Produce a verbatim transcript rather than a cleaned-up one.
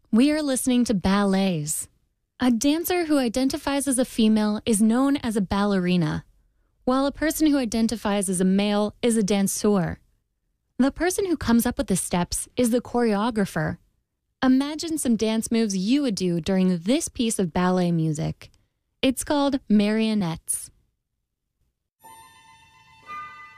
We are listening to ballets. A dancer who identifies as a female is known as a ballerina, while a person who identifies as a male is a danseur. The person who comes up with the steps is the choreographer. Imagine some dance moves you would do during this piece of ballet music. It's called marionettes.